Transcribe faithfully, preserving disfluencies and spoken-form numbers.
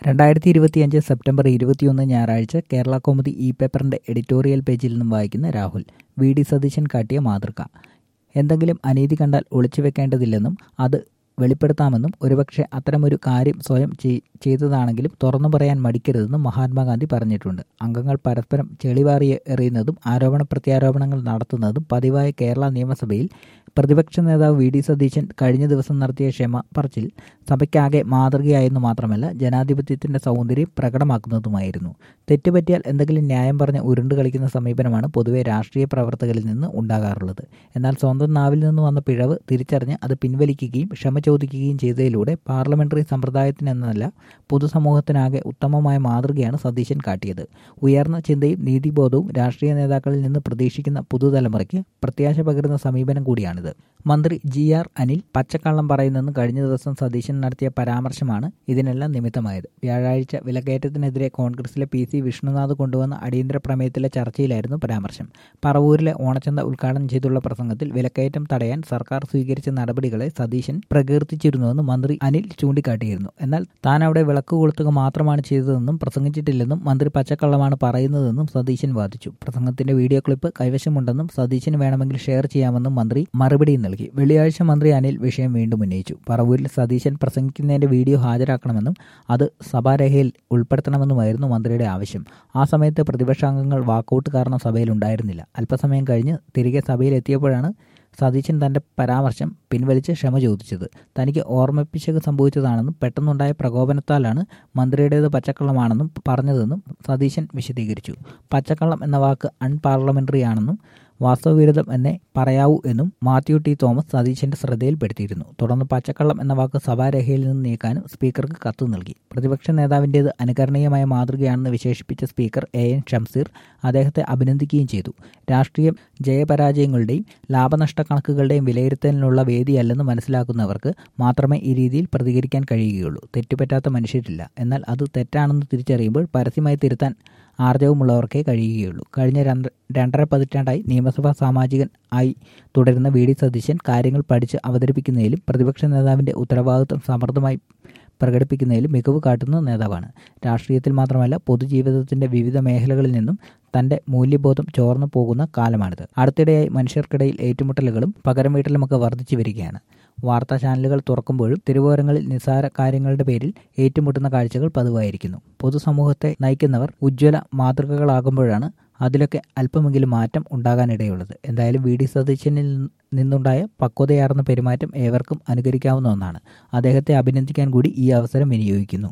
രണ്ടായിരത്തി ഇരുപത്തിയഞ്ച് സെപ്റ്റംബർ ഇരുപത്തിയൊന്ന് ഞായറാഴ്ച കേരള കൗമുദി ഇ പേപ്പറിന്റെ എഡിറ്റോറിയൽ പേജിൽ നിന്നും വായിക്കുന്ന രാഹുൽ. വി ഡി സതീശൻ കാട്ടിയ മാതൃക. എന്തെങ്കിലും അനീതി കണ്ടാൽ ഒളിച്ചുവെക്കേണ്ടതില്ലെന്നും അത് വെളിപ്പെടുത്താമെന്നും ഒരുപക്ഷെ അത്തരമൊരു കാര്യം സ്വയം ചെയ്തതാണെങ്കിലും തുറന്നു പറയാൻ മടിക്കരുതെന്നും മഹാത്മാഗാന്ധി പറഞ്ഞിട്ടുണ്ട്. അംഗങ്ങൾ പരസ്പരം ചെളിവാരി എറിയുന്നതും ആരോപണ പ്രത്യാരോപണങ്ങൾ നടത്തുന്നതും പതിവായ കേരള നിയമസഭയിൽ പ്രതിപക്ഷ നേതാവ് വി ഡി സതീശൻ കഴിഞ്ഞ ദിവസം നടത്തിയ ക്ഷമ പറച്ചിൽ സഭയ്ക്കാകെ മാതൃകയായെന്നു മാത്രമല്ല ജനാധിപത്യത്തിന്റെ സൗന്ദര്യം പ്രകടമാക്കുന്നതുമായിരുന്നു. തെറ്റുപറ്റിയാൽ എന്തെങ്കിലും ന്യായം പറഞ്ഞ് ഉരുണ്ടു കളിക്കുന്ന സമീപനമാണ് പൊതുവെ രാഷ്ട്രീയ പ്രവർത്തകരിൽ നിന്ന് ഉണ്ടാകാറുള്ളത്. എന്നാൽ സ്വന്തം നാവിൽ നിന്ന് വന്ന പിഴവ് തിരിച്ചറിഞ്ഞ് അത് പിൻവലിക്കുകയും ക്ഷമ ചോദിക്കുകയും ചെയ്തതിലൂടെ പാർലമെന്ററി സമ്പ്രദായത്തിനെന്നല്ല പൊതുസമൂഹത്തിനാകെ ഉത്തമമായ മാതൃകയാണ് സതീശൻ കാട്ടിയത്. ഉയർന്ന ചിന്തയും നീതിബോധവും രാഷ്ട്രീയ നേതാക്കളിൽ നിന്ന് പ്രതീക്ഷിക്കുന്ന പുതുതലമുറയ്ക്ക് പ്രത്യാശ പകരുന്ന സമീപനം കൂടിയാണിത്. മന്ത്രി ജി ആർ അനിൽ പച്ചക്കള്ളം പറയുന്നെന്ന് കഴിഞ്ഞ ദിവസം സതീശൻ നടത്തിയ പരാമർശമാണ് ഇതിനെല്ലാം നിമിത്തമായത്. വ്യാഴാഴ്ച വിലക്കയറ്റത്തിനെതിരെ കോൺഗ്രസിലെ പി സി വിഷ്ണുനാഥ് കൊണ്ടുവന്ന അടിയന്തര പ്രമേയത്തിലെ ചർച്ചയിലായിരുന്നു പരാമർശം. പറവൂരിലെ ഓണച്ചന്ത ഉദ്ഘാടനം ചെയ്തുള്ള പ്രസംഗത്തിൽ വിലക്കയറ്റം തടയാൻ സർക്കാർ സ്വീകരിച്ച നടപടികളെ സതീശൻ പ്രകീർത്തിച്ചിരുന്നുവെന്ന് മന്ത്രി അനിൽ ചൂണ്ടിക്കാട്ടിയിരുന്നു. എന്നാൽ താൻ അവിടെ വിളക്ക് കൊളുത്തുക മാത്രമാണ് ചെയ്തതെന്നും പ്രസംഗിച്ചിട്ടില്ലെന്നും മന്ത്രി പച്ചക്കള്ളമാണ് പറയുന്നതെന്നും സതീശൻ വാദിച്ചു. പ്രസംഗത്തിന്റെ വീഡിയോ ക്ലിപ്പ് കൈവശമുണ്ടെന്നും സതീശന് വേണമെങ്കിൽ ഷെയർ ചെയ്യാമെന്നും മന്ത്രി മറുപടിയും നൽകി. വെള്ളിയാഴ്ച മന്ത്രി അനിൽ വിഷയം വീണ്ടും ഉന്നയിച്ചു. പറവൂരിൽ സതീശൻ പ്രസംഗിക്കുന്നതിന്റെ വീഡിയോ ഹാജരാക്കണമെന്നും അത് സഭാരേഖയിൽ ഉൾപ്പെടുത്തണമെന്നുമായിരുന്നു മന്ത്രിയുടെ ആവശ്യം. ആ സമയത്ത് പ്രതിപക്ഷാംഗങ്ങൾ വാക്കൌട്ട് കാരണം സഭയിൽ ഉണ്ടായിരുന്നില്ല. അല്പസമയം കഴിഞ്ഞ് തിരികെ സഭയിൽ എത്തിയപ്പോഴാണ് സതീശൻ തന്റെ പരാമർശം പിൻവലിച്ച് ക്ഷമ ചോദിച്ചത്. തനിക്ക് ഓർമ്മിപ്പിച്ചത് സംഭവിച്ചതാണെന്നും പെട്ടെന്നുണ്ടായ പ്രകോപനത്താലാണ് മന്ത്രിയുടേത് പച്ചക്കള്ളമാണെന്നും പറഞ്ഞതെന്നും സതീശൻ വിശദീകരിച്ചു. പച്ചക്കള്ളം എന്ന വാക്ക് അൺപാർലമെന്ററി ആണെന്നും വാസ്തവവിരുദ്ധം എന്നേ പറയാവൂ എന്നും മാത്യു ടി തോമസ് സതീശന്റെ ശ്രദ്ധയിൽപ്പെടുത്തിയിരുന്നു. തുടർന്ന് പച്ചക്കള്ളം എന്ന വാക്ക് സഭാരേഖയിൽ നിന്ന് നീക്കാനും സ്പീക്കർക്ക് കത്ത് നൽകി. പ്രതിപക്ഷ നേതാവിൻ്റേത് അനുകരണീയമായ മാതൃകയാണെന്ന് വിശേഷിപ്പിച്ച സ്പീക്കർ എ എൻ ഷംസീർ അദ്ദേഹത്തെ അഭിനന്ദിക്കുകയും ചെയ്തു. രാഷ്ട്രീയം ജയപരാജയങ്ങളുടെയും ലാഭനഷ്ട കണക്കുകളുടെയും വിലയിരുത്തലിനുള്ള വേദിയല്ലെന്ന് മനസ്സിലാക്കുന്നവർക്ക് മാത്രമേ ഈ രീതിയിൽ പ്രതികരിക്കാൻ കഴിയുകയുള്ളൂ. തെറ്റുപറ്റാത്ത മനുഷ്യരില്ല. എന്നാൽ അത് തെറ്റാണെന്ന് തിരിച്ചറിയുമ്പോൾ പരസ്യമായി തിരുത്താൻ ആർജവമുള്ളവർക്കേ കഴിയുകയുള്ളൂ. കഴിഞ്ഞ രണ്ട് രണ്ടര പതിറ്റാണ്ടായി നിയമസഭാ സാമാജികൻ ആയി തുടരുന്ന വി ഡി സതീശൻ കാര്യങ്ങൾ പഠിച്ച് അവതരിപ്പിക്കുന്നതിലും പ്രതിപക്ഷ നേതാവിൻ്റെ ഉത്തരവാദിത്വം സമർത്ഥമായി പ്രകടിപ്പിക്കുന്നതിലും മികവ് കാട്ടുന്ന നേതാവാണ്. രാഷ്ട്രീയത്തിൽ മാത്രമല്ല പൊതുജീവിതത്തിന്റെ വിവിധ മേഖലകളിൽ നിന്നും തന്റെ മൂല്യബോധം ചോർന്നു പോകുന്ന കാലമാണിത്. അടുത്തിടെയായി മനുഷ്യർക്കിടയിൽ ഏറ്റുമുട്ടലുകളും പകരം വീട്ടലുമൊക്കെ വർദ്ധിച്ചു വരികയാണ്. വാർത്താ ചാനലുകൾ തുറക്കുമ്പോഴും തിരുവോരങ്ങളിൽ നിസ്സാര കാര്യങ്ങളുടെ പേരിൽ ഏറ്റുമുട്ടുന്ന കാഴ്ചകൾ പതിവായിരിക്കുന്നു. പൊതുസമൂഹത്തെ നയിക്കുന്നവർ ഉജ്ജ്വല മാതൃകകളാകുമ്പോഴാണ് അതിലൊക്കെ അല്പമെങ്കിലും മാറ്റം ഉണ്ടാകാനിടയുള്ളത്. എന്തായാലും വി ഡി സതീശനിൽ നിന്നുണ്ടായ പക്വതയാർന്ന പെരുമാറ്റം ഏവർക്കും അനുകരിക്കാവുന്ന ഒന്നാണ്. അദ്ദേഹത്തെ അഭിനന്ദിക്കാൻ കൂടി ഈ അവസരം വിനിയോഗിക്കുന്നു.